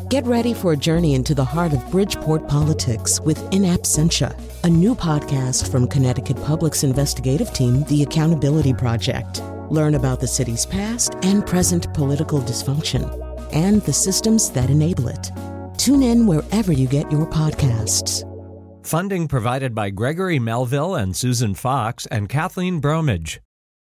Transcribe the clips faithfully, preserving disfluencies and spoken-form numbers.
Get ready for a journey into the heart of Bridgeport politics with In Absentia, a new podcast from Connecticut Public's investigative team, The Accountability Project. Learn about the city's past and present political dysfunction and the systems that enable it. Tune in wherever you get your podcasts. Funding provided by Gregory Melville and Susan Fox and Kathleen Bromage.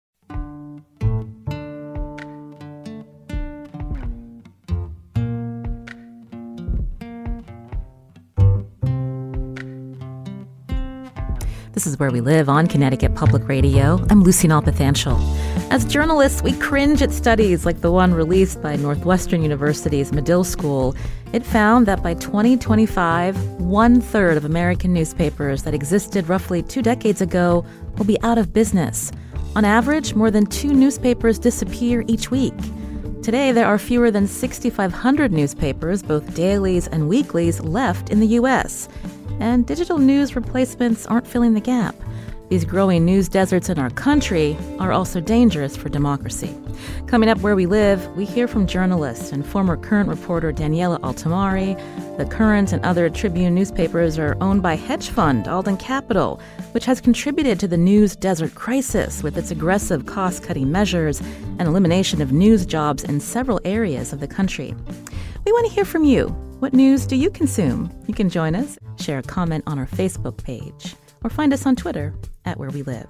This is Where We Live on Connecticut Public Radio. I'm Lucy Nalpathanchel. As journalists, we cringe at studies like the one released by Northwestern University's Medill School. It found that by twenty twenty-five, one-third of American newspapers that existed roughly two decades ago will be out of business. On average, more than two newspapers disappear each week. Today, there are fewer than six thousand five hundred newspapers, both dailies and weeklies, left in the U S, and digital news replacements aren't filling the gap. These growing news deserts in our country are also dangerous for democracy. Coming up Where We Live, we hear from journalist and former Current reporter Daniela Altimari. The Current and other Tribune newspapers are owned by hedge fund Alden Capital, which has contributed to the news desert crisis with its aggressive cost-cutting measures and elimination of news jobs in several areas of the country. We want to hear from you. What news do you consume? You can join us, share a comment on our Facebook page, or find us on Twitter at Where We Live.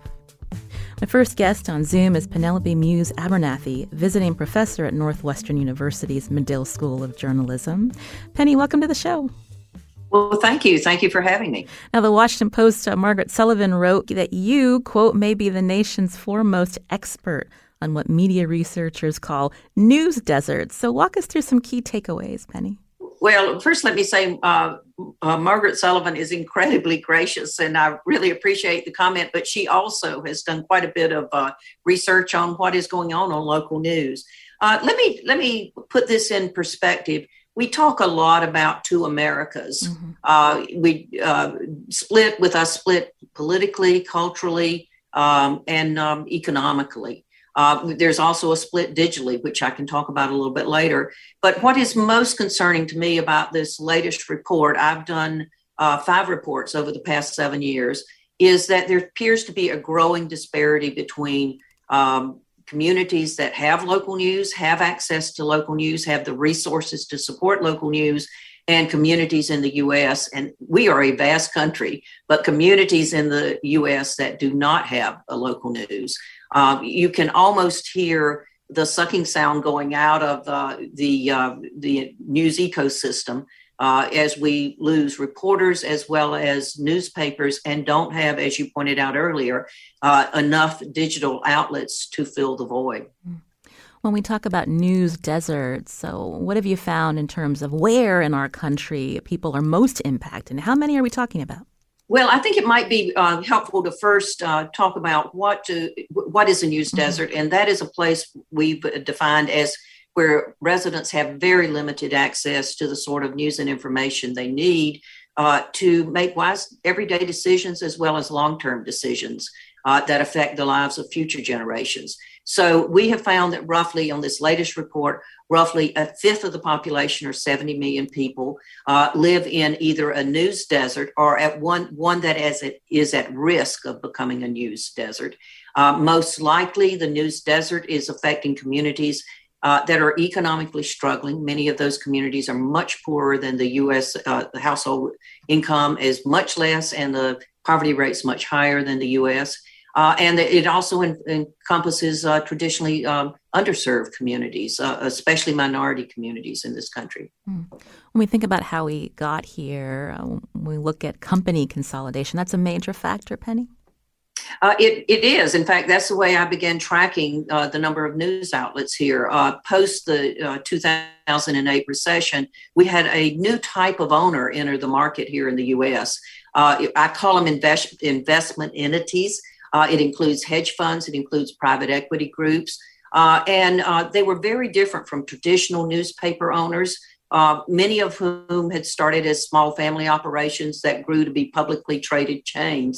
My first guest on Zoom is Penelope Muse Abernathy, visiting professor at Northwestern University's Medill School of Journalism. Penny, welcome to the show. Well, thank you. Thank you for having me. Now, the Washington Post, uh, Margaret Sullivan wrote that you, quote, may be the nation's foremost expert on what media researchers call news deserts. So walk us through some key takeaways, Penny. Well, first, let me say uh, uh, Margaret Sullivan is incredibly gracious, and I really appreciate the comment. But she also has done quite a bit of uh, research on what is going on on local news. Uh, let me let me put this in perspective. We talk a lot about two Americas. Mm-hmm. Uh, we uh, split with us split politically, culturally, um, and um, economically. Uh, there's also a split digitally, which I can talk about a little bit later. But what is most concerning to me about this latest report, I've done uh, five reports over the past seven years, is that there appears to be a growing disparity between um, communities that have local news, have access to local news, have the resources to support local news, and communities in the U S. And we are a vast country, but communities in the U S that do not have a local news. Uh, you can almost hear the sucking sound going out of uh, the uh, the news ecosystem uh, as we lose reporters as well as newspapers and don't have, as you pointed out earlier, uh, enough digital outlets to fill the void. When we talk about news deserts, so what have you found in terms of where in our country people are most impacted? And how many are we talking about? Well, I think it might be uh, helpful to first uh, talk about what to, what is a news mm-hmm. desert, and that is a place we've defined as where residents have very limited access to the sort of news and information they need uh, to make wise everyday decisions as well as long-term decisions uh, that affect the lives of future generations. So we have found that roughly on this latest report, roughly a fifth of the population, or seventy million people, uh, live in either a news desert or at one, one that is at, is at risk of becoming a news desert. Uh, most likely, the news desert is affecting communities uh, that are economically struggling. Many of those communities are much poorer than the U S. Uh, the household income is much less, and the poverty rate is much higher than the U S. Uh, and it also en- encompasses uh, traditionally um, underserved communities, uh, especially minority communities in this country. Mm. When we think about how we got here, uh, when we look at company consolidation, that's a major factor, Penny? Uh, it, it is. In fact, that's the way I began tracking uh, the number of news outlets here. Uh, post the uh, two thousand eight recession, we had a new type of owner enter the market here in the U S. Uh, I call them invest- investment entities. Uh, it includes hedge funds. It includes private equity groups. Uh, and uh, they were very different from traditional newspaper owners, uh, many of whom had started as small family operations that grew to be publicly traded chains.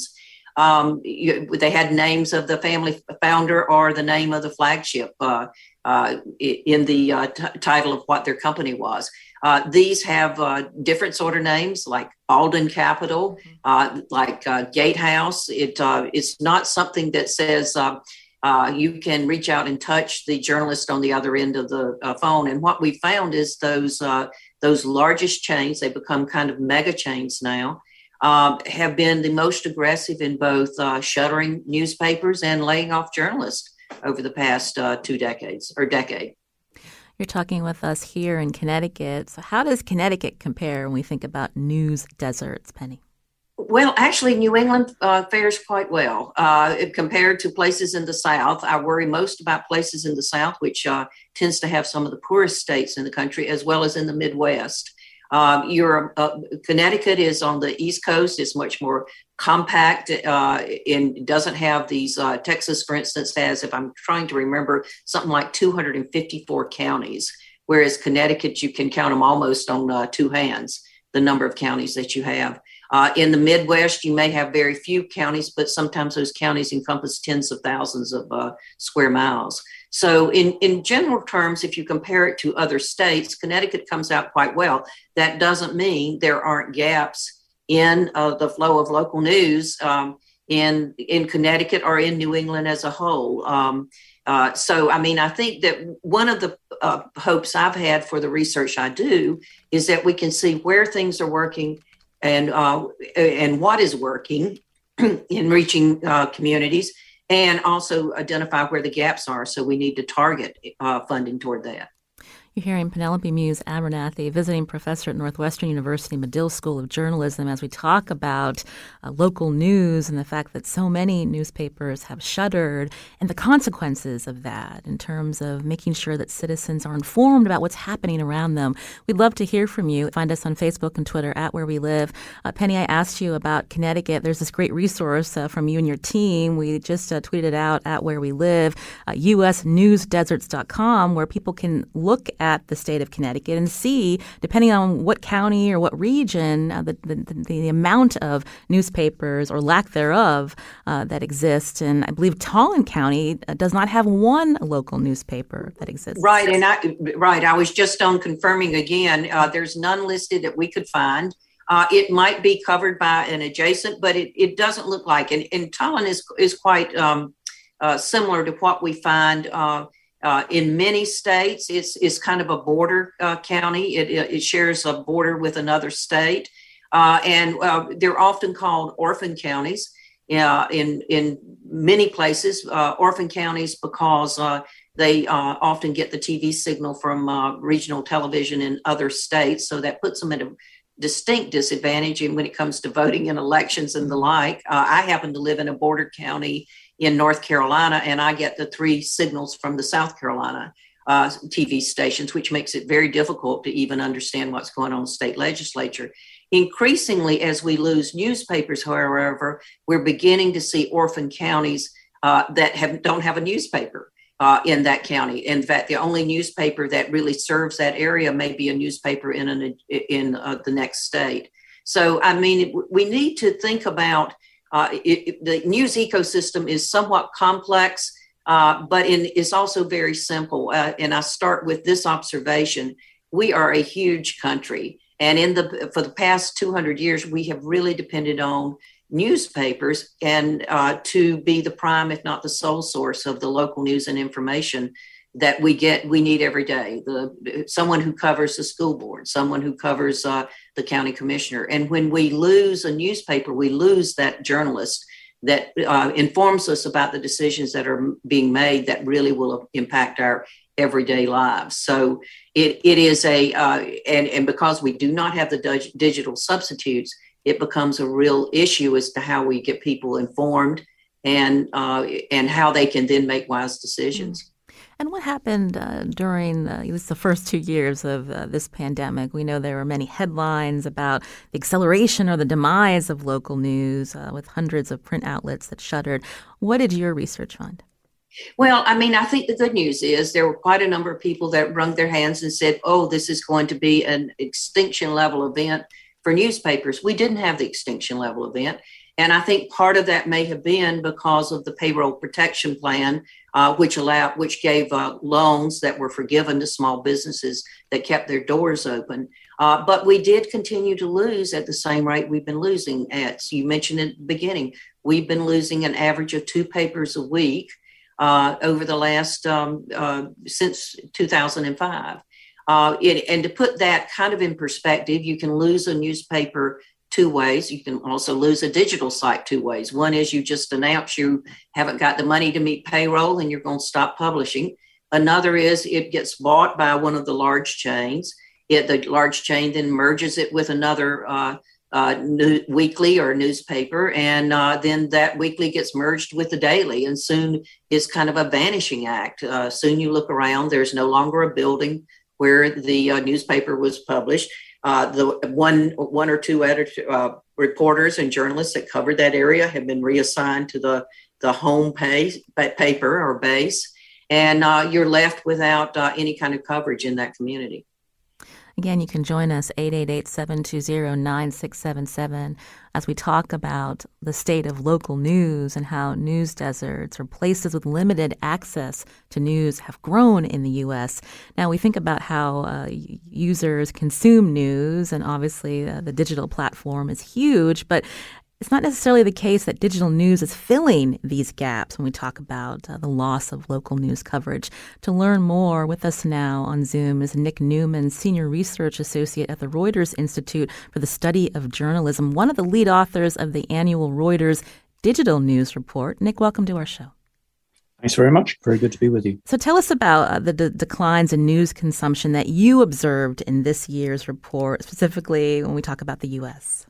Um, you, they had names of the family founder or the name of the flagship uh, uh, in the uh, t- title of what their company was. Uh, these have uh, different sort of names, like Alden Capital, uh, like uh, Gatehouse. It uh, it's not something that says uh, uh, you can reach out and touch the journalist on the other end of the uh, phone. And what we found is those uh, those largest chains, they become kind of mega chains now, uh, have been the most aggressive in both uh, shuttering newspapers and laying off journalists over the past uh, two decades or decade. You're talking with us here in Connecticut. So how does Connecticut compare when we think about news deserts, Penny? Well, actually, New England uh, fares quite well uh, compared to places in the South. I worry most about places in the South, which uh, tends to have some of the poorest states in the country, as well as in the Midwest. Um, Europe, uh, Connecticut is on the East Coast. It's much more compact uh, and doesn't have these, uh, Texas, for instance, has, if I'm trying to remember, something like two hundred fifty-four counties, whereas Connecticut, you can count them almost on uh, two hands, the number of counties that you have. Uh, in the Midwest, you may have very few counties, but sometimes those counties encompass tens of thousands of uh, square miles. So in, in general terms, if you compare it to other states, Connecticut comes out quite well. That doesn't mean there aren't gaps in uh, the flow of local news um, in, in Connecticut or in New England as a whole. Um, uh, so, I mean, I think that one of the uh, hopes I've had for the research I do is that we can see where things are working and uh, and what is working in reaching uh, communities, and also identify where the gaps are. So we need to target uh, funding toward that. You're hearing Penelope Muse Abernathy, visiting professor at Northwestern University Medill School of Journalism, as we talk about uh, local news and the fact that so many newspapers have shuttered and the consequences of that in terms of making sure that citizens are informed about what's happening around them. We'd love to hear from you. Find us on Facebook and Twitter at Where We Live. Uh, Penny, I asked you about Connecticut. There's this great resource uh, from you and your team. We just uh, tweeted out at Where We Live, uh, U S news deserts dot com, where people can look at the state of Connecticut and see, depending on what county or what region, uh, the, the, the amount of newspapers or lack thereof uh, that exist. And I believe Tolland County uh, does not have one local newspaper that exists. Right, and I right. I was just on confirming again. Uh, there's none listed that we could find. Uh, it might be covered by an adjacent, but it, it doesn't look like. And, and Tolland is is quite um, uh, similar to what we find uh, Uh, in many states. It's, it's kind of a border uh, county. It, it shares a border with another state. Uh, and uh, they're often called orphan counties uh, in, in many places, uh, orphan counties, because uh, they uh, often get the T V signal from uh, regional television in other states. So that puts them at a distinct disadvantage when it comes to voting in elections and the like. Uh, I happen to live in a border county in North Carolina, and I get the three signals from the South Carolina uh, T V stations, which makes it very difficult to even understand what's going on in the state legislature. Increasingly, as we lose newspapers, however, we're beginning to see orphan counties uh, that have, don't have a newspaper uh, in that county. In fact, the only newspaper that really serves that area may be a newspaper in, an, in uh, the next state. So, I mean, we need to think about Uh, it, it, the news ecosystem is somewhat complex, uh, but in, it's also very simple. Uh, and I start with this observation. We are a huge country. And in the for the past two hundred years, we have really depended on newspapers and uh, to be the prime, if not the sole source of the local news and information that we get, we need every day. The someone who covers the school board, someone who covers uh, the county commissioner. And when we lose a newspaper, we lose that journalist that uh, informs us about the decisions that are being made that really will impact our everyday lives. So it it is a, uh, and, and because we do not have the dig- digital substitutes, it becomes a real issue as to how we get people informed and uh, and how they can then make wise decisions. Mm-hmm. And what happened uh, during uh, it was the first two years of uh, this pandemic? We know there were many headlines about the acceleration or the demise of local news uh, with hundreds of print outlets that shuttered. What did your research find? Well, I mean, I think the good news is there were quite a number of people that wrung their hands and said, oh, this is going to be an extinction level event for newspapers. We didn't have the extinction level event. And I think part of that may have been because of the payroll protection plan, uh, which allowed, which gave uh, loans that were forgiven to small businesses that kept their doors open. Uh, but we did continue to lose at the same rate we've been losing at. So you mentioned at the beginning, we've been losing an average of two papers a week uh, over the last, um, uh, since two thousand five. Uh, it, and to put that kind of in perspective, you can lose a newspaper two ways. You can also lose a digital site two ways. One is you just announce you haven't got the money to meet payroll and you're going to stop publishing. Another is it gets bought by one of the large chains. It, the large chain then merges it with another uh, uh, new, weekly or newspaper, and uh, then that weekly gets merged with the daily, and soon is kind of a vanishing act. Uh, soon you look around, there's no longer a building where the uh, newspaper was published. Uh, the one one or two editor, uh, reporters and journalists that covered that area have been reassigned to the, the home page, paper or base, and uh, you're left without uh, any kind of coverage in that community. Again, you can join us, eight eight eight, seven two zero, nine six seven seven, as we talk about the state of local news and how news deserts or places with limited access to news have grown in the U S. Now, we think about how uh, users consume news, and obviously uh, the digital platform is huge, but it's not necessarily the case that digital news is filling these gaps when we talk about uh, the loss of local news coverage. To learn more, with us now on Zoom is Nick Newman, Senior Research Associate at the Reuters Institute for the Study of Journalism, one of the lead authors of the annual Reuters Digital News Report. Nick, welcome to our show. Thanks very much. Very good to be with you. So tell us about uh, the de- declines in news consumption that you observed in this year's report, specifically when we talk about the U S.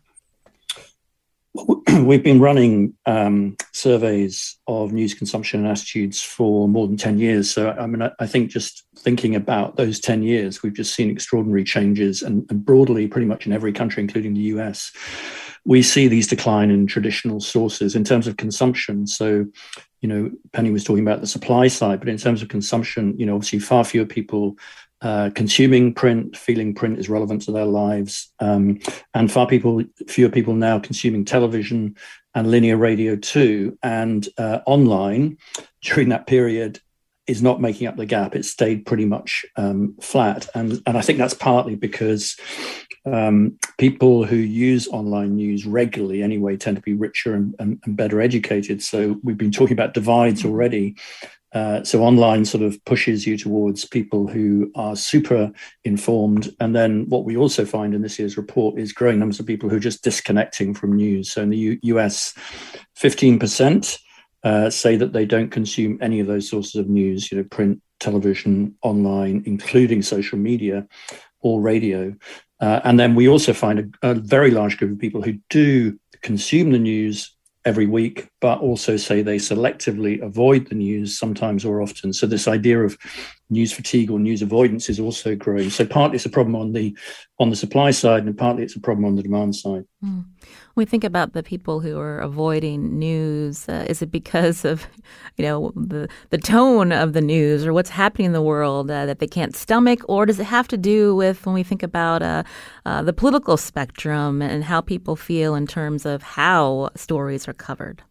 We've been running um, surveys of news consumption and attitudes for more than ten years. So, I mean, I, I think just thinking about those ten years, we've just seen extraordinary changes, and, and broadly, pretty much in every country, including the U S, we see these decline in traditional sources in terms of consumption. So, you know, Penny was talking about the supply side, but in terms of consumption, you know, obviously far fewer people Uh, consuming print, feeling print is relevant to their lives, um, and far people, fewer people now consuming television and linear radio too. And uh, online during that period is not making up the gap. It stayed pretty much um, flat, and and I think that's partly because um, people who use online news regularly anyway tend to be richer and, and, and better educated. So we've been talking about divides already. Uh, so online sort of pushes you towards people who are super informed. And then what we also find in this year's report is growing numbers of people who are just disconnecting from news. So in the U- US, fifteen percent uh, say that they don't consume any of those sources of news, you know, print, television, online, including social media or radio. Uh, and then we also find a, a very large group of people who do consume the news every week, but also say they selectively avoid the news sometimes or often. So this idea of news fatigue or news avoidance is also growing. So partly it's a problem on the on the supply side, and partly it's a problem on the demand side. Mm. When we think about the people who are avoiding news, uh, is it because of, you know, the the tone of the news or what's happening in the world uh, that they can't stomach, or does it have to do with when we think about uh, uh, the political spectrum and how people feel in terms of how stories are covered?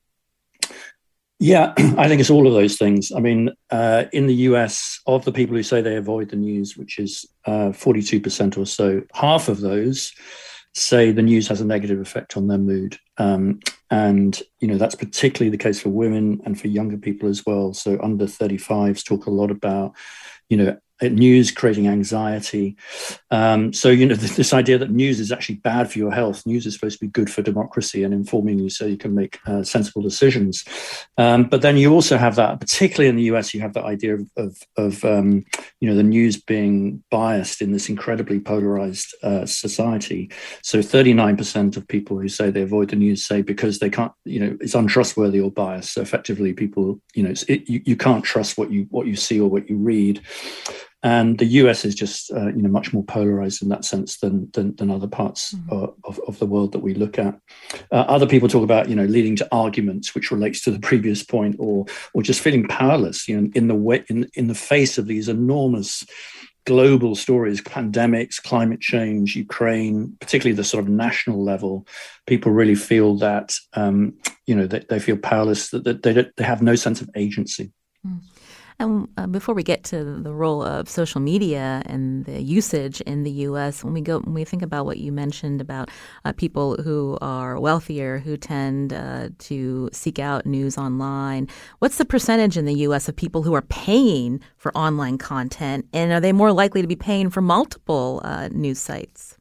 Yeah, I think it's all of those things. I mean, uh, in the U S, of the people who say they avoid the news, which is uh, forty-two percent or so, half of those say the news has a negative effect on their mood. Um, and, you know, that's particularly the case for women and for younger people as well. So under thirty-fives talk a lot about, you know, news creating anxiety. Um, so, you know, this, this idea that news is actually bad for your health. News is supposed to be good for democracy and informing you so you can make uh, sensible decisions. Um, but then you also have that, particularly in the U S, you have that idea of, of, of um, you know, the news being biased in this incredibly polarized uh, society. So thirty-nine percent of people who say they avoid the news say because they can't, you know, it's untrustworthy or biased. So effectively people, you know, it's, it, you, you can't trust what you what you see or what you read. And the U S is just, uh, you know, much more polarized in that sense than than, than other parts mm-hmm. uh, of, of the world that we look at. Uh, other people talk about, you know, leading to arguments, which relates to the previous point, or or just feeling powerless, you know, in the way in in the face of these enormous global stories, pandemics, climate change, Ukraine, particularly the sort of national level, people really feel that, um, you know, they, they feel powerless, that, that they, they have no sense of agency. Mm. And uh, before we get to the role of social media and the usage in the U S, when we go, when we think about what you mentioned about uh, people who are wealthier, who tend uh, to seek out news online, what's the percentage in the U S of people who are paying for online content, and are they more likely to be paying for multiple uh, news sites?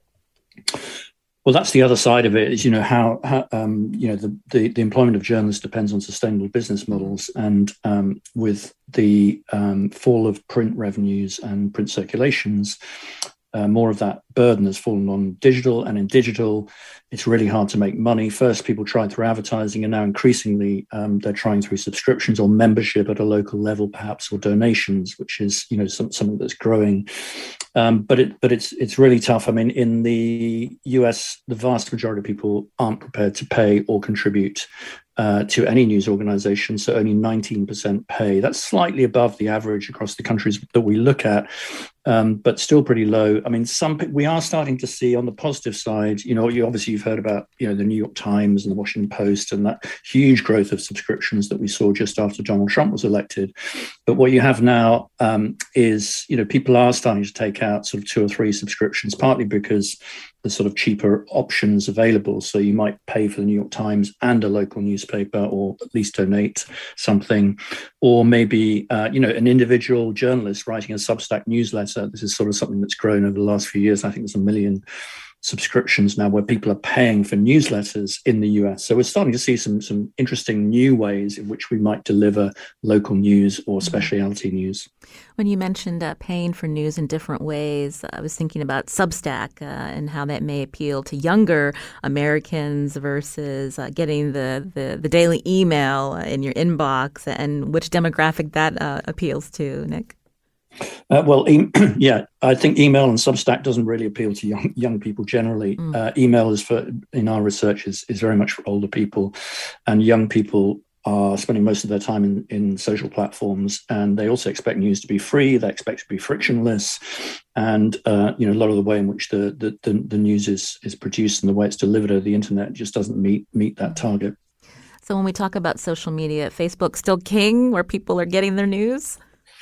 Well, that's the other side of it. Is, you know, how, how um, you know the, the the employment of journalists depends on sustainable business models, and um, with the um, fall of print revenues and print circulations, uh, more of that burden has fallen on digital, and in digital, it's really hard to make money. First, people tried through advertising, and now increasingly um, they're trying through subscriptions or membership at a local level, perhaps, or donations, which is, you know, some, something that's growing. Um, but it, but it's it's really tough. I mean, in the U S, the vast majority of people aren't prepared to pay or contribute uh, to any news organization. So only nineteen percent pay. That's slightly above the average across the countries that we look at, um, but still pretty low. I mean, some we are starting to see on the positive side. You know, you obviously you've heard about, you know, the New York Times and the Washington Post and that huge growth of subscriptions that we saw just after Donald Trump was elected. But what you have now um, is, you know, people are starting to take out sort of two or three subscriptions, partly because there's sort of cheaper options available. So you might pay for the New York Times and a local newspaper, or at least donate something. Or maybe, uh, you know, an individual journalist writing a Substack newsletter. This is sort of something that's grown over the last few years. I think there's a million subscriptions now where people are paying for newsletters in the U S. So we're starting to see some some interesting new ways in which we might deliver local news or specialty news. When you mentioned uh, paying for news in different ways, I was thinking about Substack uh, and how that may appeal to younger Americans versus uh, getting the, the, the daily email in your inbox, and which demographic that uh, appeals to, Nick. Uh, well, e- yeah, I think email and Substack doesn't really appeal to young young people generally. Mm. Uh, email is for, in our research, is, is very much for older people, and young people are spending most of their time in, in social platforms, and they also expect news to be free. They expect to be frictionless, and uh, you know, a lot of the way in which the the, the the news is is produced and the way it's delivered over the internet just doesn't meet meet that target. So when we talk about social media, Facebook still king where people are getting their news?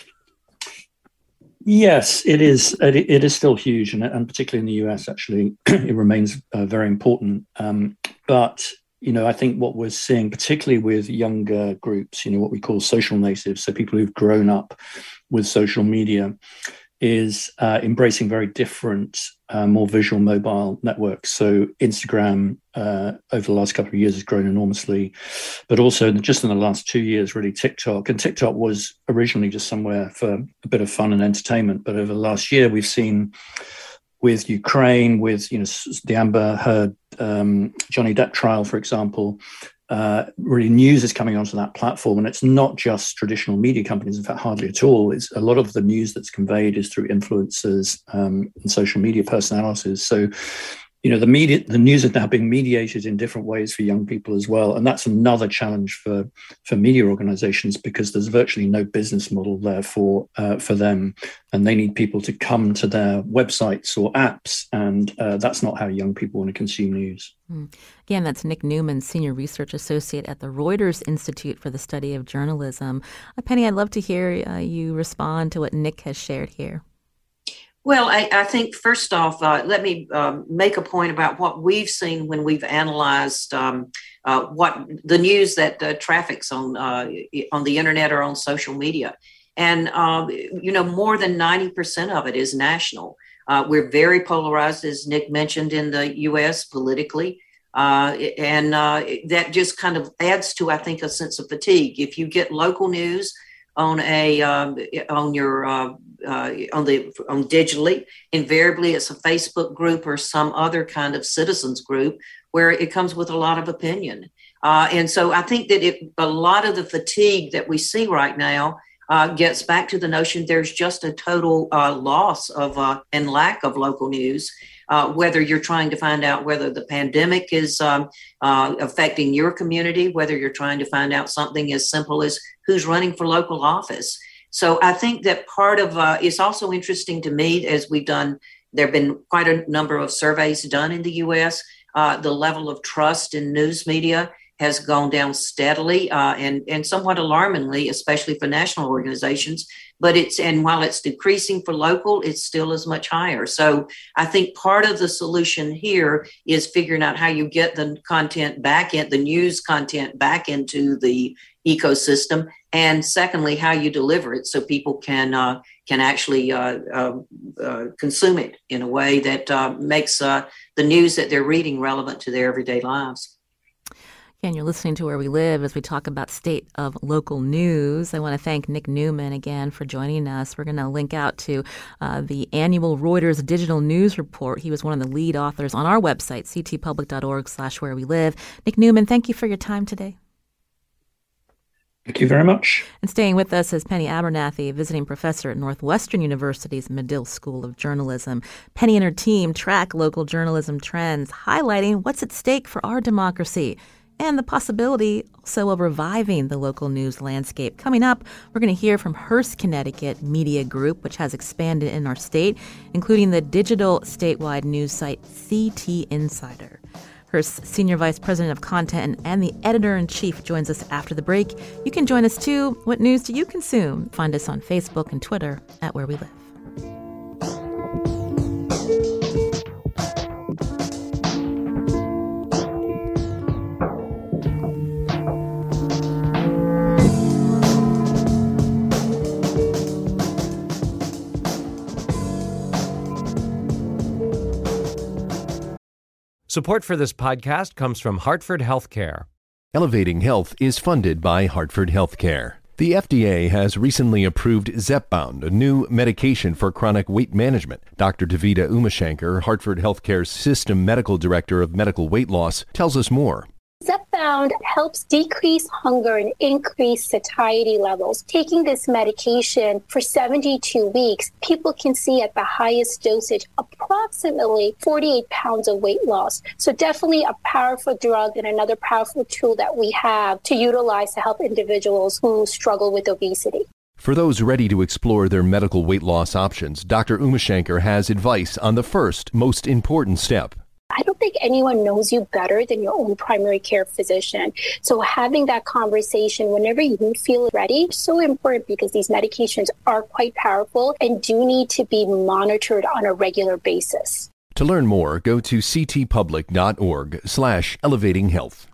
Yes, it is. It, it is still huge, and, and particularly in the U S, actually, it remains uh, very important. Um, but, you know, I think what we're seeing, particularly with younger groups, you know, what we call social natives, so people who've grown up with social media, is uh, embracing very different, uh, more visual mobile networks. So Instagram uh, over the last couple of years has grown enormously, but also just in the last two years, really TikTok. And TikTok was originally just somewhere for a bit of fun and entertainment. But over the last year, we've seen with Ukraine, with, you know, the Amber Heard, um, Johnny Depp trial, for example, Uh, really news is coming onto that platform, and it's not just traditional media companies. In fact, hardly at all. It's a lot of the news that's conveyed is through influencers um, and social media personalities. So, you know, the media, the news is now being mediated in different ways for young people as well, and that's another challenge for for media organizations, because there's virtually no business model there for uh, for them, and they need people to come to their websites or apps, and uh, that's not how young people want to consume news. Mm. Again, that's Nick Newman, Senior Research Associate at the Reuters Institute for the Study of Journalism. Uh, Penny, I'd love to hear uh, you respond to what Nick has shared here. Well, I, I think first off, uh, let me um, make a point about what we've seen when we've analyzed um, uh, what the news that uh, traffics on uh, on the internet or on social media. And, uh, you know, more than ninety percent of it is national. Uh, we're very polarized, as Nick mentioned, in the U S politically. Uh, and uh, that just kind of adds to, I think, a sense of fatigue. If you get local news on a um, on your uh, uh, on the on digitally, invariably it's a Facebook group or some other kind of citizens group where it comes with a lot of opinion. Uh, and so I think that it, a lot of the fatigue that we see right now uh, gets back to the notion there's just a total uh, loss of uh, and lack of local news, uh, whether you're trying to find out whether the pandemic is um, uh, affecting your community, whether you're trying to find out something as simple as who's running for local office. So I think that part of uh, it's also interesting to me as we've done, there have been quite a number of surveys done in the U S. Uh, the level of trust in news media has gone down steadily uh, and, and somewhat alarmingly, especially for national organizations. But it's, and while it's decreasing for local, it's still as much higher. So I think part of the solution here is figuring out how you get the content back in, the news content back into the ecosystem. And secondly, how you deliver it so people can uh, can actually uh, uh, uh, consume it in a way that uh, makes uh, the news that they're reading relevant to their everyday lives. And you're listening to Where We Live as we talk about state of local news. I want to thank Nick Newman again for joining us. We're going to link out to uh, the annual Reuters Digital News Report. He was one of the lead authors on our website, c t public dot org slash where we live. Nick Newman, thank you for your time today. Thank you very much. And staying with us is Penny Abernathy, visiting professor at Northwestern University's Medill School of Journalism. Penny and her team track local journalism trends, highlighting what's at stake for our democracy and the possibility also of reviving the local news landscape. Coming up, we're going to hear from Hearst Connecticut Media Group, which has expanded in our state, including the digital statewide news site C T Insider. Hearst's Senior Vice President of Content and the Editor-in-Chief joins us after the break. You can join us too. What news do you consume? Find us on Facebook and Twitter at Where We Live. Support for this podcast comes from Hartford Healthcare. Elevating Health is funded by Hartford Healthcare. The F D A has recently approved Zepbound, a new medication for chronic weight management. Doctor Davida Umashankar, Hartford Healthcare's System Medical Director of Medical Weight Loss, tells us more. Zepbound helps decrease hunger and increase satiety levels. Taking this medication for seventy-two weeks, people can see at the highest dosage approximately forty-eight pounds of weight loss. So definitely a powerful drug and another powerful tool that we have to utilize to help individuals who struggle with obesity. For those ready to explore their medical weight loss options, Doctor Umashankar has advice on the first, most important step. I don't think anyone knows you better than your own primary care physician. So having that conversation whenever you feel ready is so important because these medications are quite powerful and do need to be monitored on a regular basis. To learn more, go to c t public dot org slash elevating health.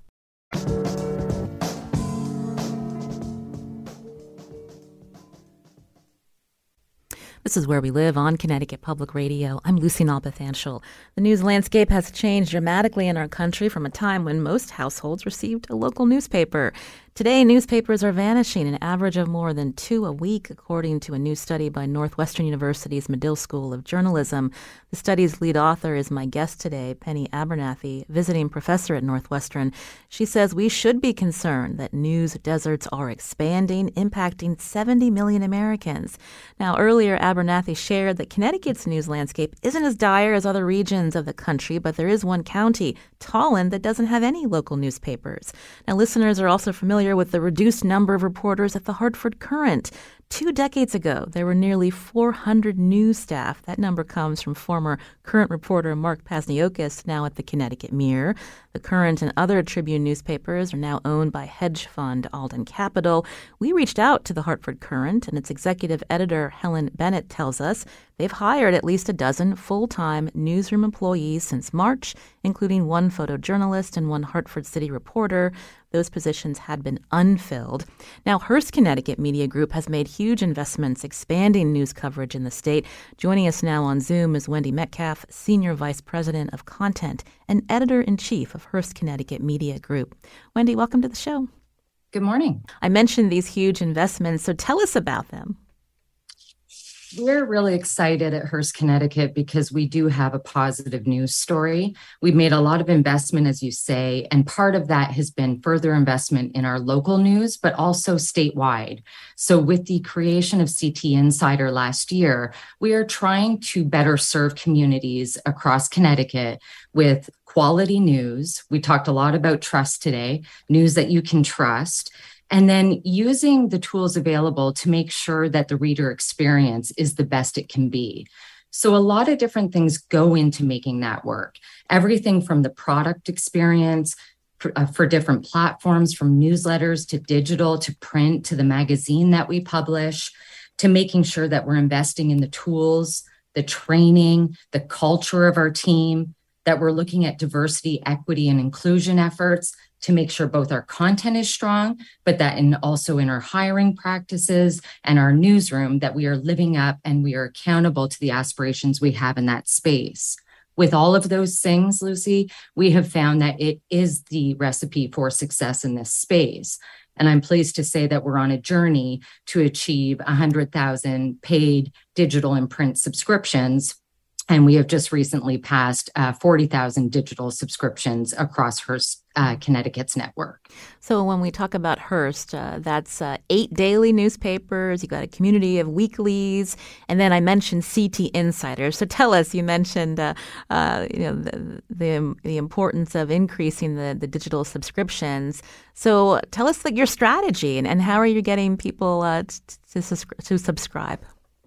This is Where We Live on Connecticut Public Radio. I'm Lucy Nalpathanchel. The news landscape has changed dramatically in our country from a time when most households received a local newspaper. Today, newspapers are vanishing, an average of more than two a week, according to a new study by Northwestern University's Medill School of Journalism. The study's lead author is my guest today, Penny Abernathy, visiting professor at Northwestern. She says we should be concerned that news deserts are expanding, impacting seventy million Americans. Now, earlier, Abernathy shared that Connecticut's news landscape isn't as dire as other regions of the country, but there is one county, Tolland, that doesn't have any local newspapers. Now, listeners are also familiar with the reduced number of reporters at the Hartford Courant. Two decades ago, there were nearly four hundred news staff. That number comes from former Courant reporter Mark Pasniokis, now at the Connecticut Mirror. The Courant and other Tribune newspapers are now owned by hedge fund Alden Capital. We reached out to the Hartford Courant, and its executive editor, Helen Bennett, tells us they've hired at least a dozen full-time newsroom employees since March, including one photojournalist and one Hartford City reporter. Those positions had been unfilled. Now, Hearst Connecticut Media Group has made huge investments expanding news coverage in the state. Joining us now on Zoom is Wendy Metcalf, Senior Vice President of Content and Editor-in-Chief of Hearst Connecticut Media Group. Wendy, welcome to the show. Good morning. I mentioned these huge investments, so tell us about them. We're really excited at Hearst Connecticut because we do have a positive news story. We've made a lot of investment, as you say, and part of that has been further investment in our local news, but also statewide. So with the creation of C T Insider last year, we are trying to better serve communities across Connecticut with quality news. We talked a lot about trust today, news that you can trust, and then using the tools available to make sure that the reader experience is the best it can be. So a lot of different things go into making that work. Everything from the product experience for, uh, for different platforms, from newsletters to digital to print to the magazine that we publish, to making sure that we're investing in the tools, the training, the culture of our team, that we're looking at diversity, equity, and inclusion efforts to make sure both our content is strong, but that in also in our hiring practices and our newsroom, that we are living up and we are accountable to the aspirations we have in that space. With all of those things, Lucy, we have found that it is the recipe for success in this space. And I'm pleased to say that we're on a journey to achieve one hundred thousand paid digital and print subscriptions. And we have just recently passed uh, forty thousand digital subscriptions across Hearst, uh, Connecticut's network. So when we talk about Hearst, uh, that's uh, eight daily newspapers. You've got a community of weeklies. And then I mentioned C T Insider. So tell us, you mentioned uh, uh, you know the, the the importance of increasing the, the digital subscriptions. So tell us like, your strategy and, and how are you getting people uh, to, to, to subscribe?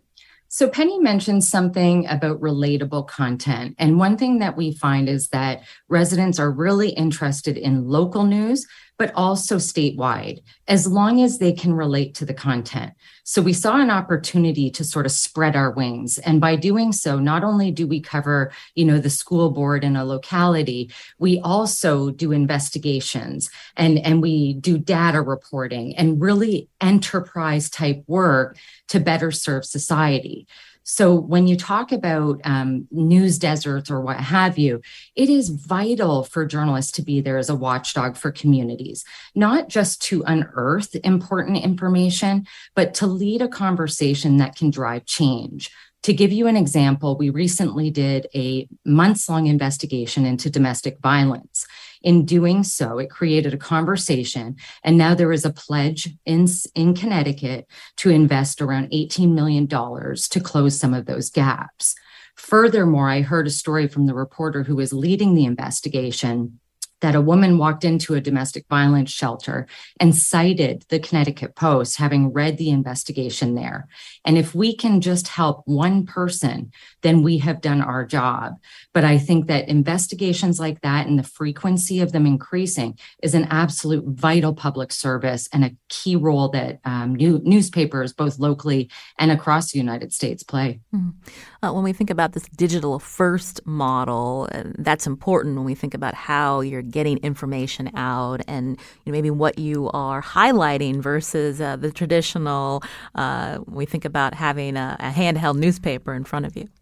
So Penny mentioned something about relatable content. And one thing that we find is that residents are really interested in local news, but also statewide, as long as they can relate to the content. So we saw an opportunity to sort of spread our wings. And by doing so, not only do we cover, you know, the school board in a locality, we also do investigations and, and we do data reporting and really enterprise type work to better serve society. So when you talk about um, news deserts or what have you, it is vital for journalists to be there as a watchdog for communities, not just to unearth important information, but to lead a conversation that can drive change. To give you an example, we recently did a months-long investigation into domestic violence. In doing so, it created a conversation, and now there is a pledge in, in Connecticut to invest around eighteen million dollars to close some of those gaps. Furthermore, I heard a story from the reporter who was leading the investigation that a woman walked into a domestic violence shelter and cited the Connecticut Post, having read the investigation there. And if we can just help one person, then we have done our job. But I think that investigations like that and the frequency of them increasing is an absolute vital public service and a key role that um, new, newspapers, both locally and across the United States, play. Mm-hmm. Uh, when we think about this digital first model, uh, that's important when we think about how you're getting information out and you know, maybe what you are highlighting versus uh, the traditional, uh, we think about having a, a handheld newspaper in front of you.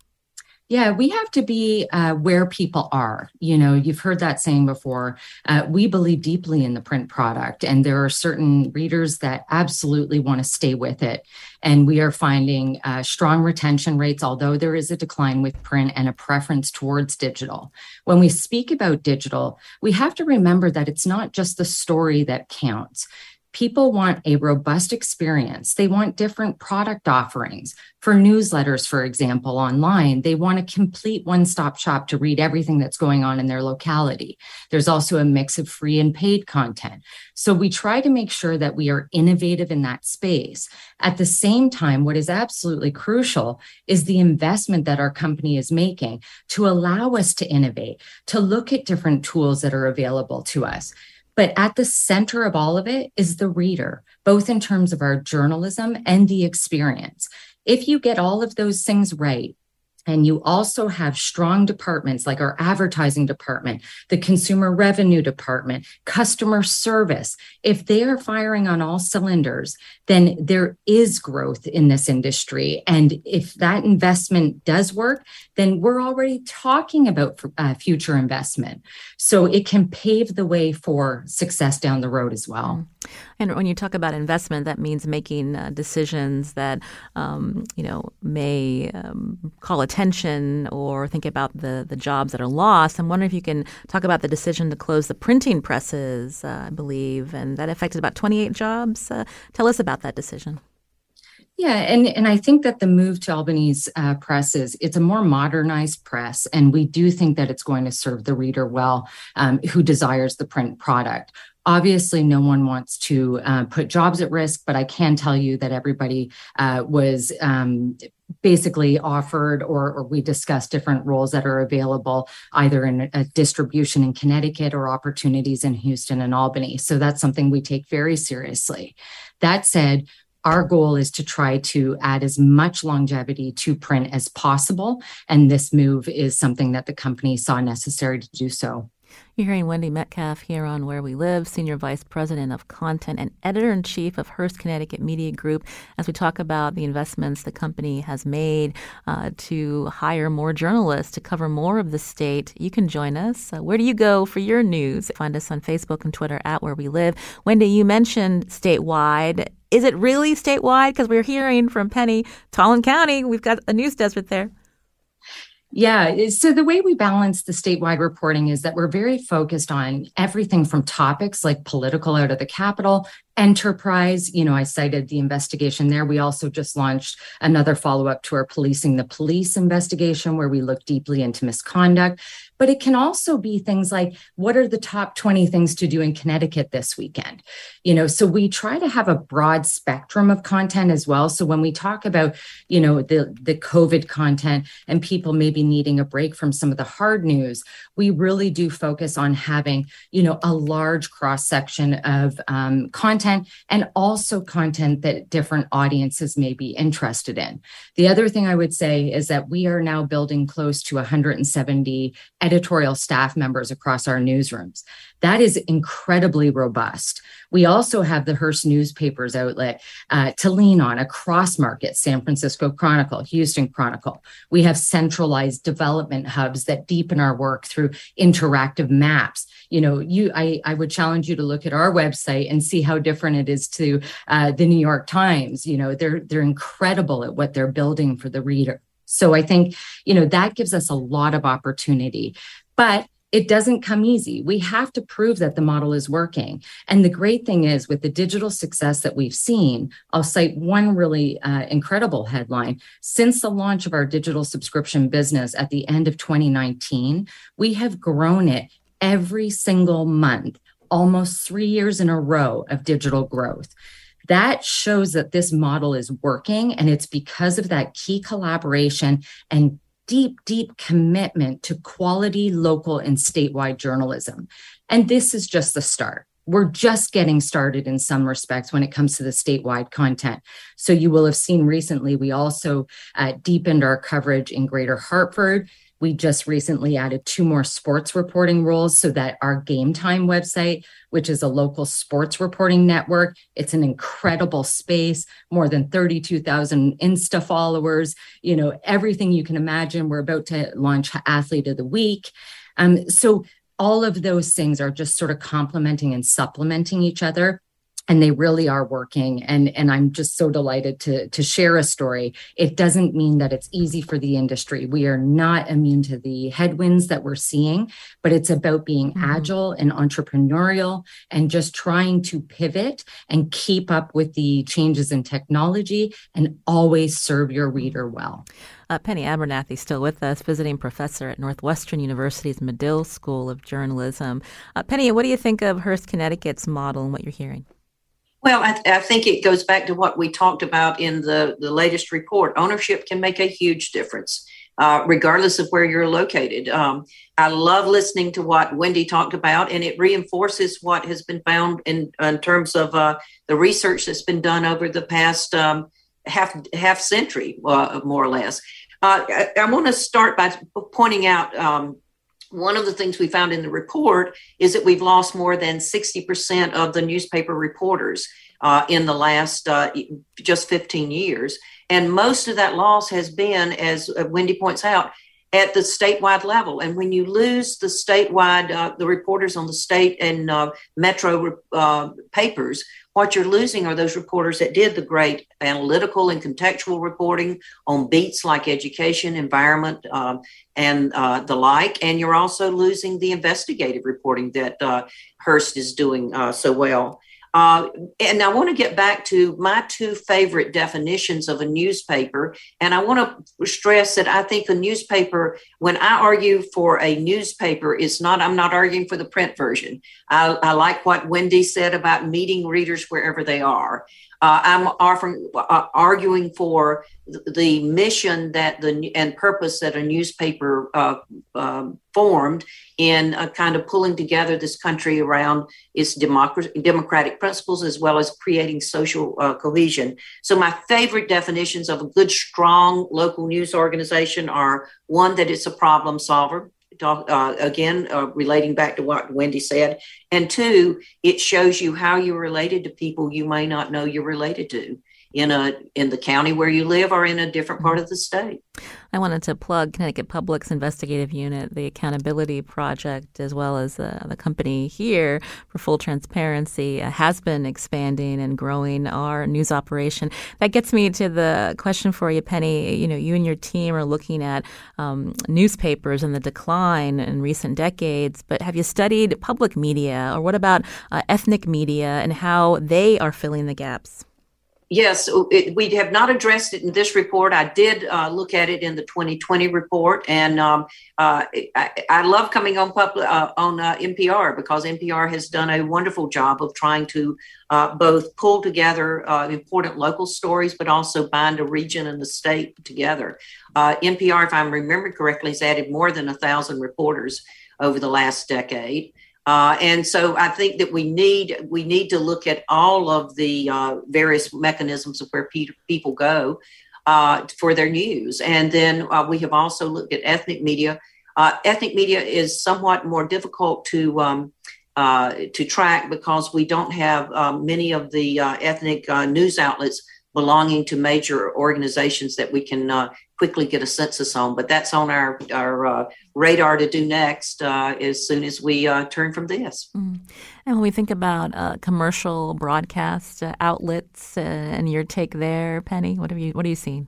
Yeah, we have to be uh, where people are. You know, you've heard that saying before. Uh, we believe deeply in the print product, and there are certain readers that absolutely want to stay with it. And we are finding uh, strong retention rates, although there is a decline with print and a preference towards digital. When we speak about digital, we have to remember that it's not just the story that counts. People want a robust experience. They want different product offerings. For newsletters, for example, online, they want a complete one-stop shop to read everything that's going on in their locality. There's also a mix of free and paid content. So we try to make sure that we are innovative in that space. At the same time, what is absolutely crucial is the investment that our company is making to allow us to innovate, to look at different tools that are available to us. But at the center of all of it is the reader, both in terms of our journalism and the experience. If you get all of those things right, and you also have strong departments like our advertising department, the consumer revenue department, customer service. If they are firing on all cylinders, then there is growth in this industry. And if that investment does work, then we're already talking about uh, future investment. So it can pave the way for success down the road as well. And when you talk about investment, that means making uh, decisions that, um, you know, may um, call attention or think about the, the jobs that are lost. I'm wondering if you can talk about the decision to close the printing presses, uh, I believe, and that affected about twenty-eight jobs. Uh, tell us about that decision. Yeah, and, and I think that the move to Albany's uh, press is it's a more modernized press, and we do think that it's going to serve the reader well um, who desires the print product. Obviously, no one wants to uh, put jobs at risk, but I can tell you that everybody uh, was um, basically offered or, or we discussed different roles that are available either in a distribution in Connecticut or opportunities in Houston and Albany. So that's something we take very seriously. That said, our goal is to try to add as much longevity to print as possible. And this move is something that the company saw necessary to do so. You're hearing Wendy Metcalf here on Where We Live, Senior Vice President of Content and Editor-in-Chief of Hearst Connecticut Media Group, as we talk about the investments the company has made uh, to hire more journalists to cover more of the state. You can join us. Uh, where do you go for your news? Find us on Facebook and Twitter at Where We Live. Wendy, you mentioned statewide. Is it really statewide? Because we're hearing from Penny, Tolland County. We've got a news desert there. Yeah. So the way we balance the statewide reporting is that we're very focused on everything from topics like political out of the Capitol, enterprise. You know, I cited the investigation there. We also just launched another follow-up to our Policing the Police investigation where we look deeply into misconduct. But it can also be things like, what are the top twenty things to do in Connecticut this weekend? You know, so we try to have a broad spectrum of content as well. So when we talk about, you know, the, the COVID content and people maybe needing a break from some of the hard news, we really do focus on having, you know, a large cross-section of um, content and also content that different audiences may be interested in. The other thing I would say is that we are now building close to one hundred seventy editorial staff members across our newsrooms. That is incredibly robust. We also have the Hearst newspapers outlet uh, to lean on across markets, San Francisco Chronicle, Houston Chronicle. We have centralized development hubs that deepen our work through interactive maps. You know, you, I, I would challenge you to look at our website and see how different it is to uh, the New York Times. You know, they're they're incredible at what they're building for the reader. So I think, you know, that gives us a lot of opportunity, but it doesn't come easy. We have to prove that the model is working. And the great thing is with the digital success that we've seen, I'll cite one really uh, incredible headline. Since the launch of our digital subscription business at the end of twenty nineteen, we have grown it every single month, almost three years in a row of digital growth. That shows that this model is working, and it's because of that key collaboration and deep, deep commitment to quality local and statewide journalism. And this is just the start. We're just getting started in some respects when it comes to the statewide content. So you will have seen recently, we also uh, deepened our coverage in Greater Hartford. We just recently added two more sports reporting roles so that our Game Time website, which is a local sports reporting network, it's an incredible space, more than thirty-two thousand Insta followers, you know, everything you can imagine. We're about to launch Athlete of the Week. Um, so all of those things are just sort of complementing and supplementing each other. And they really are working. And, and I'm just so delighted to, to share a story. It doesn't mean that it's easy for the industry. We are not immune to the headwinds that we're seeing, but it's about being mm-hmm. agile and entrepreneurial and just trying to pivot and keep up with the changes in technology and always serve your reader well. Uh, Penny Abernathy still with us, visiting professor at Northwestern University's Medill School of Journalism. Uh, Penny, what do you think of Hearst Connecticut's model and what you're hearing? Well, I, th- I think it goes back to what we talked about in the, the latest report. Ownership can make a huge difference, uh, regardless of where you're located. Um, I love listening to what Wendy talked about, and it reinforces what has been found in, in terms of uh, the research that's been done over the past um, half half century, uh, more or less. Uh, I, I want to start by pointing out um, one of the things we found in the report is that we've lost more than sixty percent of the newspaper reporters uh, in the last uh, just fifteen years. And most of that loss has been, as Wendy points out, at the statewide level. And when you lose the statewide, uh, the reporters on the state and uh, metro uh, papers, what you're losing are those reporters that did the great analytical and contextual reporting on beats like education, environment, um, and uh, the like. And you're also losing the investigative reporting that uh, Hearst is doing uh, so well. Uh, and I want to get back to my two favorite definitions of a newspaper. And I want to stress that I think a newspaper, when I argue for a newspaper, it's not, I'm not arguing for the print version. I, I like what Wendy said about meeting readers wherever they are. Uh, I'm offering, uh, arguing for the mission that the and purpose that a newspaper uh, uh, formed in uh, kind of pulling together this country around its democracy, democratic principles, as well as creating social uh, cohesion. So my favorite definitions of a good, strong local news organization are, one, that it's a problem solver. Talk, uh, again, uh, relating back to what Wendy said. And two, it shows you how you're related to people you may not know you're related to in a in the county where you live or in a different part of the state. I wanted to plug Connecticut Public's investigative unit, the Accountability Project, as well as uh, the company here, for full transparency, uh, has been expanding and growing our news operation. That gets me to the question for you, Penny. You know, you and your team are looking at um, newspapers and the decline in recent decades, but have you studied public media, or what about uh, ethnic media and how they are filling the gaps? Yes, it, we have not addressed it in this report. I did uh, look at it in the twenty twenty report, and um, uh, I, I love coming on public, uh, on uh, N P R, because N P R has done a wonderful job of trying to uh, both pull together uh, important local stories, but also bind a region and the state together. Uh, N P R, if I'm remembering correctly, has added more than a thousand reporters over the last decade. Uh, and so I think that we need we need to look at all of the uh, various mechanisms of where pe- people go uh, for their news. And then uh, we have also looked at ethnic media. Uh, ethnic media is somewhat more difficult to um, uh, to track because we don't have uh, many of the uh, ethnic uh, news outlets belonging to major organizations that we can uh, quickly get a census on. But that's on our, our uh, radar to do next uh, as soon as we uh, turn from this. Mm. And when we think about uh, commercial broadcast uh, outlets uh, and your take there, Penny, what have you what are you seeing?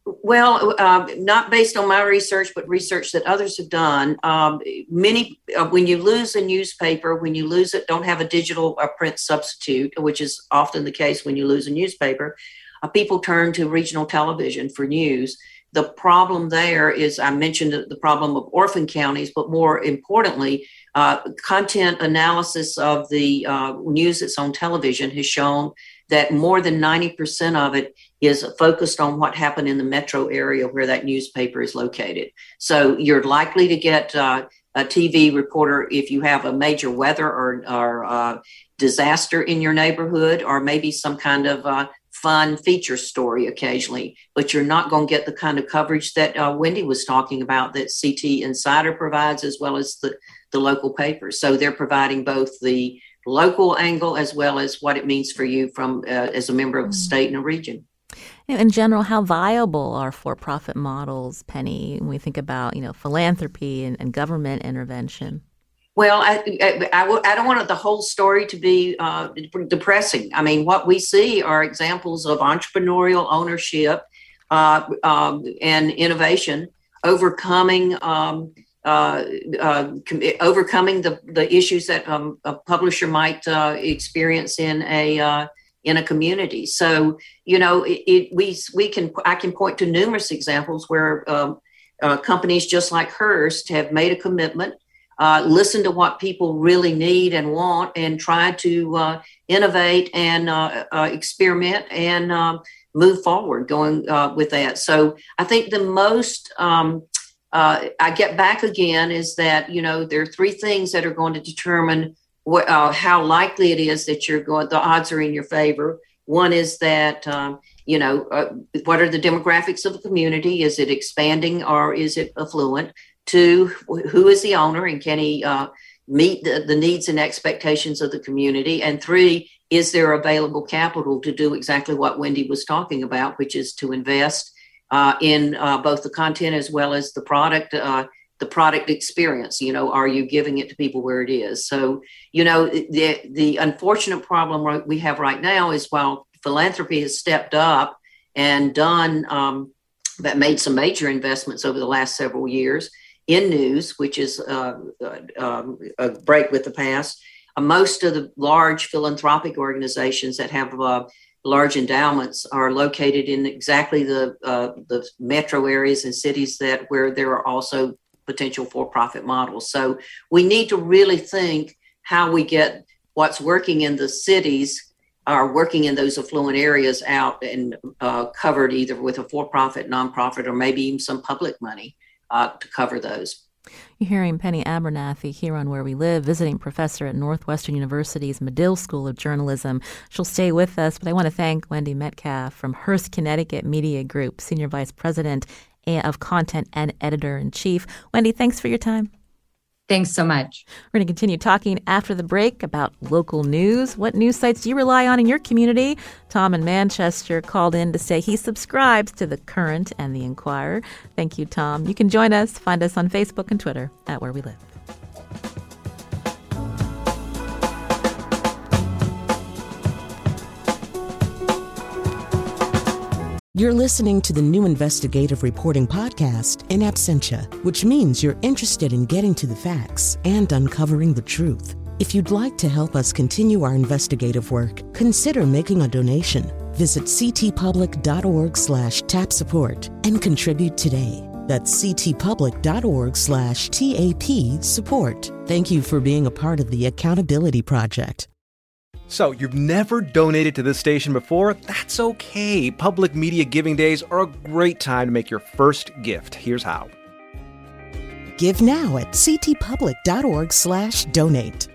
Well, uh, not based on my research, but research that others have done. Um, many, uh, when you lose a newspaper, when you lose it, don't have a digital or print substitute, which is often the case when you lose a newspaper, uh, people turn to regional television for news. The problem there is, I mentioned the problem of orphan counties, but more importantly, uh, content analysis of the uh, news that's on television has shown that more than ninety percent of it is focused on what happened in the metro area where that newspaper is located. So you're likely to get uh, a T V reporter if you have a major weather or, or uh, disaster in your neighborhood, or maybe some kind of uh, fun feature story occasionally, but you're not going to get the kind of coverage that uh, Wendy was talking about that C T Insider provides, as well as the, the local papers. So they're providing both the local angle as well as what it means for you from uh, as a member of the state and a region. In general, how viable are for-profit models, Penny, when we think about, you know, philanthropy and, and government intervention? Well, I, I, I, I don't want the whole story to be uh, depressing. I mean, what we see are examples of entrepreneurial ownership uh, um, and innovation, overcoming um, uh, uh, com- overcoming the, the issues that um, a publisher might uh, experience in a uh, in a community. So, you know, it, it, we we can I can point to numerous examples where um, uh, companies just like Hearst have made a commitment. Uh, listen to what people really need and want, and try to uh, innovate and uh, uh, experiment and uh, move forward going uh, with that. So I think the most um, uh, I get back again is that, you know, there are three things that are going to determine what, uh, how likely it is that you're going, the odds are in your favor. One is that, um, you know, uh, what are the demographics of the community? Is it expanding or is it affluent? Two, who is the owner and can he uh, meet the, the needs and expectations of the community? And three, is there available capital to do exactly what Wendy was talking about, which is to invest uh, in uh, both the content as well as the product, uh, the product experience. You know, are you giving it to people where it is? So, you know, the, the unfortunate problem we have right now is while philanthropy has stepped up and done, um, that made some major investments over the last several years in news, which is uh, uh, um, a break with the past. Uh, most of the large philanthropic organizations that have uh, large endowments are located in exactly the uh, the metro areas and cities that where there are also potential for-profit models. So we need to really think how we get what's working in the cities are working in those affluent areas out and uh, covered either with a for-profit, nonprofit, or maybe even some public money uh, to cover those. You're hearing Penny Abernathy here on Where We Live, visiting professor at Northwestern University's Medill School of Journalism. She'll stay with us, but I want to thank Wendy Metcalf from Hearst Connecticut Media Group, Senior Vice President of Content and Editor-in-Chief. Wendy, thanks for your time. Thanks so much. We're going to continue talking after the break about local news. What news sites do you rely on in your community? Tom in Manchester called in to say he subscribes to The Current and The Enquirer. Thank you, Tom. You can join us. Find us on Facebook and Twitter at Where We Live. You're listening to the new investigative reporting podcast, In Absentia, which means you're interested in getting to the facts and uncovering the truth. If you'd like to help us continue our investigative work, consider making a donation. Visit ctpublic.org slash tap support and contribute today. That's ctpublic.org slash TAP support. Thank you for being a part of the Accountability Project. So, you've never donated to this station before? That's okay. Public Media Giving Days are a great time to make your first gift. Here's how. Give now at ctpublic.org slash donate.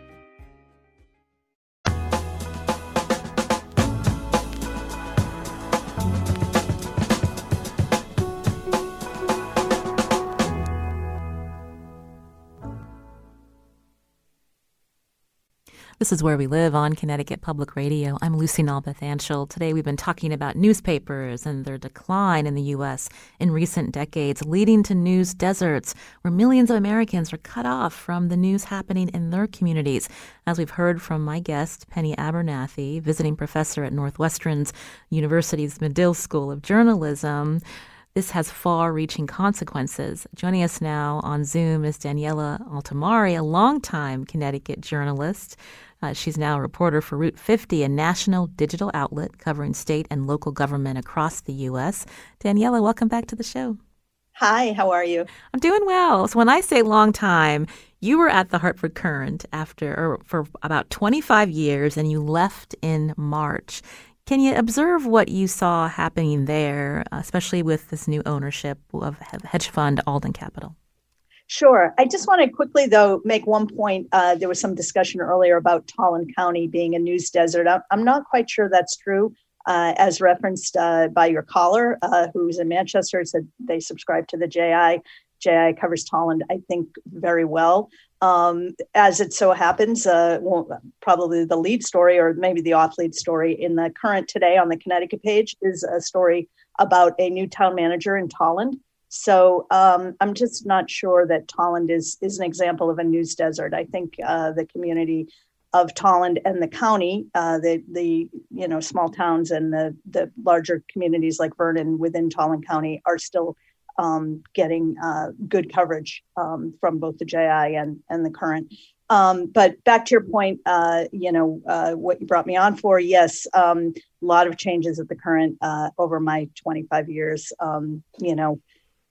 This is Where We Live on Connecticut Public Radio. I'm Lucy Nalpathanchel. Today we've been talking about newspapers and their decline in the U S in recent decades, leading to news deserts where millions of Americans are cut off from the news happening in their communities. As we've heard from my guest, Penny Abernathy, visiting professor at Northwestern University's Medill School of Journalism, this has far-reaching consequences. Joining us now on Zoom is Daniela Altimari, a longtime Connecticut journalist. Uh, she's now a reporter for Route fifty, a national digital outlet covering state and local government across the U S. Daniela, welcome back to the show. Hi, how are you? I'm doing well. So when I say long time, you were at the Hartford Courant after or for about twenty-five years, and you left in March. Can you observe what you saw happening there, especially with this new ownership of hedge fund Alden Capital? Sure. I just want to quickly, though, make one point. Uh, there was some discussion earlier about Tolland County being a news desert. I'm not quite sure that's true. Uh, as referenced uh, by your caller, uh, who's in Manchester, said they subscribe to the J I. J I covers Tolland, I think, very well. Um, as it so happens, uh, well, probably the lead story, or maybe the off-lead story in the Current today on the Connecticut page, is a story about a new town manager in Tolland. So um, I'm just not sure that Tolland is is an example of a news desert. I think uh, the community of Tolland and the county, uh, the the you know small towns and the the larger communities like Vernon within Tolland County are still um, getting uh, good coverage um, from both the J I and and the Current. Um, but back to your point, uh, you know uh, what you brought me on for. Yes, um, a lot of changes at the Current uh, over my twenty-five years. Um, you know.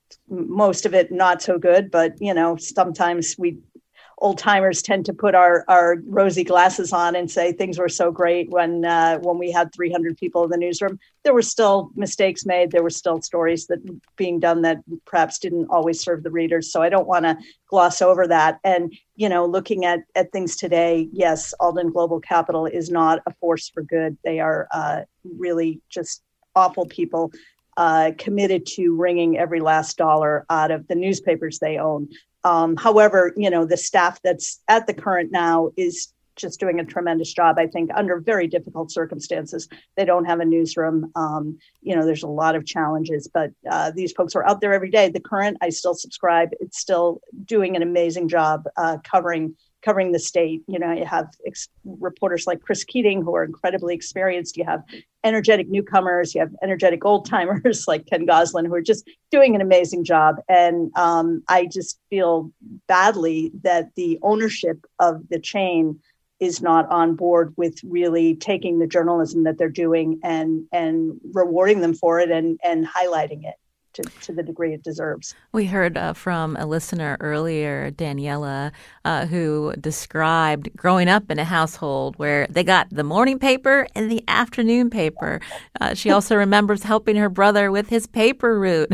Most of it not so good, but you know, sometimes we old timers tend to put our, our rosy glasses on and say things were so great when uh, when we had three hundred people in the newsroom. There were still mistakes made. There were still stories that being done that perhaps didn't always serve the readers. So I don't want to gloss over that. And you know, looking at at things today, yes, Alden Global Capital is not a force for good. They are uh, really just awful people. Uh, committed to wringing every last dollar out of the newspapers they own. Um, however, you know, the staff that's at the Current now is just doing a tremendous job, I think, under very difficult circumstances. They don't have a newsroom. Um, you know, there's a lot of challenges, but uh, these folks are out there every day. The Current, I still subscribe. It's still doing an amazing job uh, covering covering the state. You know, you have ex- reporters like Chris Keating, who are incredibly experienced. You have energetic newcomers. You have energetic old timers like Ken Goslin, who are just doing an amazing job. And um, I just feel badly that the ownership of the chain is not on board with really taking the journalism that they're doing and and rewarding them for it and and highlighting it to, to the degree it deserves. We heard uh, from a listener earlier, Daniela, uh, who described growing up in a household where they got the morning paper and the afternoon paper. Uh, she also remembers helping her brother with his paper route.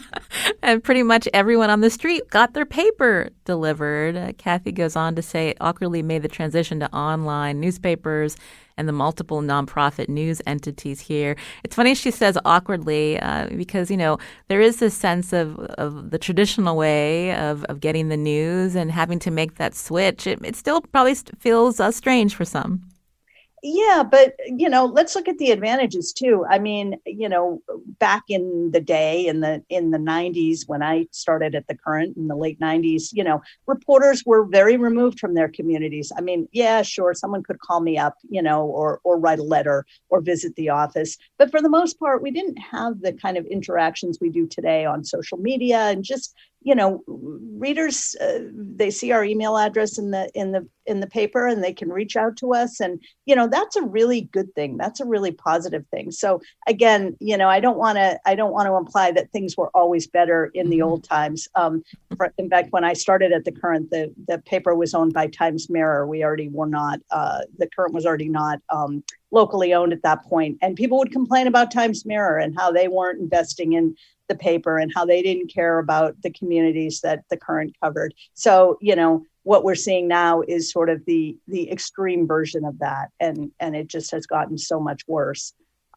And pretty much everyone on the street got their paper delivered. Uh, Kathy goes on to say it awkwardly made the transition to online newspapers and the multiple nonprofit news entities here. It's funny she says awkwardly uh, because, you know, there is this sense of, of the traditional way of, of getting the news and having to make that switch. It, it still probably feels uh, strange for some. Yeah, but, you know, let's look at the advantages, too. I mean, you know, back in the day, in the in the nineties, when I started at the Current in the late nineties, you know, reporters were very removed from their communities. I mean, yeah, sure, someone could call me up, you know, or or write a letter or visit the office. But for the most part, we didn't have the kind of interactions we do today on social media and just, you know, readers, uh, they see our email address in the in the in the paper and they can reach out to us. And, you know, that's a really good thing. That's a really positive thing. So again, you know, I don't want to I don't want to imply that things were always better in the old times. Um, for, in fact, when I started at the Current, the, the paper was owned by Times Mirror. We already were not, uh, the Current was already not um, locally owned at that point. And people would complain about Times Mirror and how they weren't investing in the paper and how they didn't care about the communities that the Current covered. So, you know, what we're seeing now is sort of the the extreme version of that. And, and it just has gotten so much worse.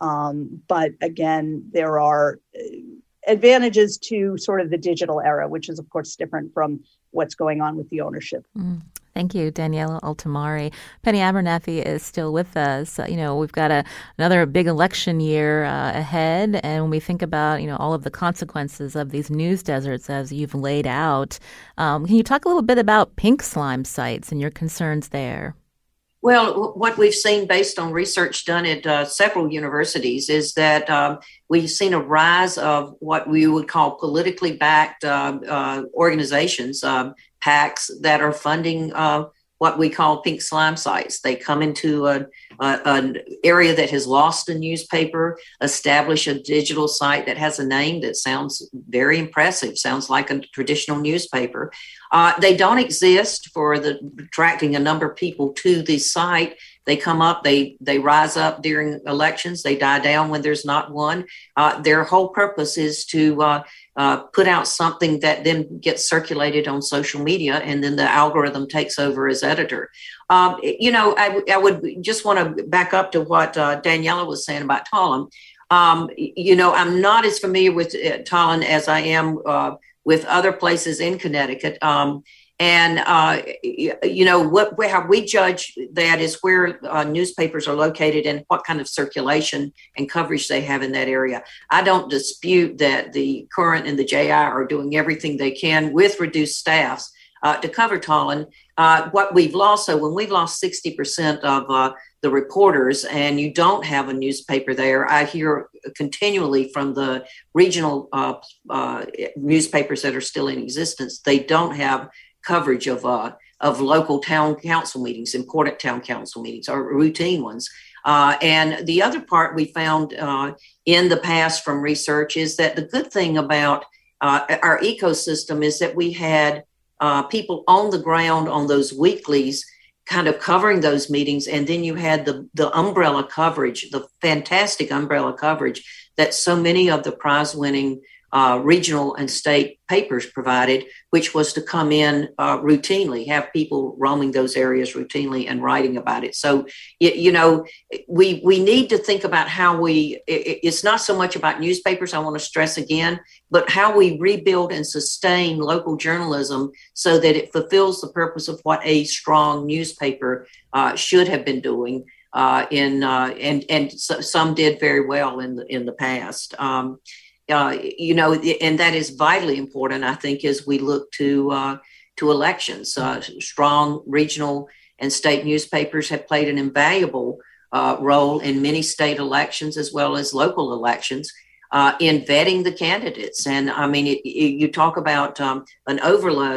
Um, but again, there are advantages to sort of the digital era, which is, of course, different from what's going on with the ownership. Mm. Thank you, Daniela Altimari. Penny Abernathy is still with us. Uh, you know, we've got a, another big election year uh, ahead. And when we think about, you know, all of the consequences of these news deserts as you've laid out, um, can you talk a little bit about pink slime sites and your concerns there? Well, what we've seen based on research done at uh, several universities is that um, we've seen a rise of what we would call politically backed uh, uh, organizations, um, PACs, that are funding uh, what we call pink slime sites. They come into a, a, an area that has lost a newspaper, establish a digital site that has a name that sounds very impressive, sounds like a traditional newspaper. Uh, they don't exist for the attracting a number of people to the site. They come up, they they rise up during elections, they die down when there's not one. Uh, their whole purpose is to uh, uh, put out something that then gets circulated on social media, and then the algorithm takes over as editor. Um, you know, I, w- I would just want to back up to what uh, Daniela was saying about Tolland. Um, you know, I'm not as familiar with uh, Tolland as I am uh, with other places in Connecticut. Um, and, uh, you know, what how we judge that is where uh, newspapers are located and what kind of circulation and coverage they have in that area. I don't dispute that the Current and the J I are doing everything they can with reduced staffs uh, to cover Tolland. Uh, what we've lost, so when we've lost sixty percent of uh, the reporters and you don't have a newspaper there, I hear continually from the regional uh, uh, newspapers that are still in existence, they don't have coverage of uh, of local town council meetings, important town council meetings, or routine ones. Uh, and the other part we found uh, in the past from research is that the good thing about uh, our ecosystem is that we had uh, people on the ground on those weeklies kind of covering those meetings. And then you had the, the umbrella coverage, the fantastic umbrella coverage that so many of the prize-winning uh, regional and state papers provided, which was to come in uh, routinely, have people roaming those areas routinely and writing about it. So, you, you know, we we need to think about how we, it, it's not so much about newspapers, I want to stress again, but how we rebuild and sustain local journalism so that it fulfills the purpose of what a strong newspaper uh, should have been doing. Uh, in uh, and and so, some did very well in the in the past. Um, Uh, you know, and that is vitally important, I think, as we look to uh, to elections. Uh, strong regional and state newspapers have played an invaluable uh, role in many state elections as well as local elections uh, in vetting the candidates. And I mean, it, it, you talk about um, an overload.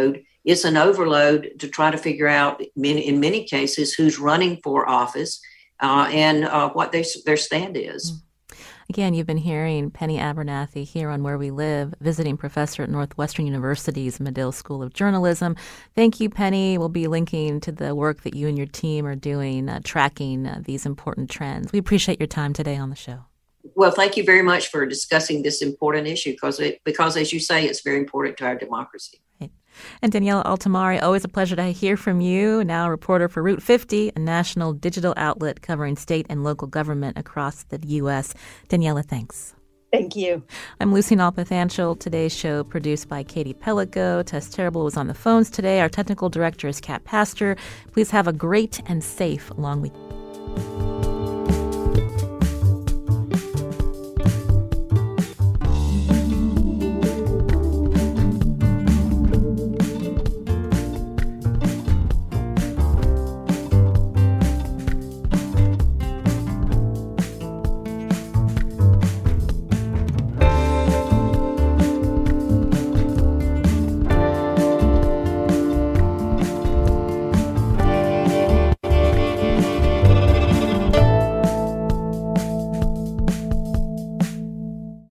it's an overload to try to figure out, in, in many cases, who's running for office uh, and uh, what they, their stand is. Again, you've been hearing Penny Abernathy here on Where We Live, visiting professor at Northwestern University's Medill School of Journalism. Thank you, Penny. We'll be linking to the work that you and your team are doing, uh, tracking uh, these important trends. We appreciate your time today on the show. Well, thank you very much for discussing this important issue because, it, because as you say, it's very important to our democracy. Right. And Daniela Altamari, always a pleasure to hear from you, now a reporter for Route fifty, a national digital outlet covering state and local government across the U S. Daniela, thanks. Thank you. I'm Lucy Nalpathanchil. Today's show produced by Katie Pellico. Tess Terrible was on the phones today. Our technical director is Kat Pastor. Please have a great and safe long week.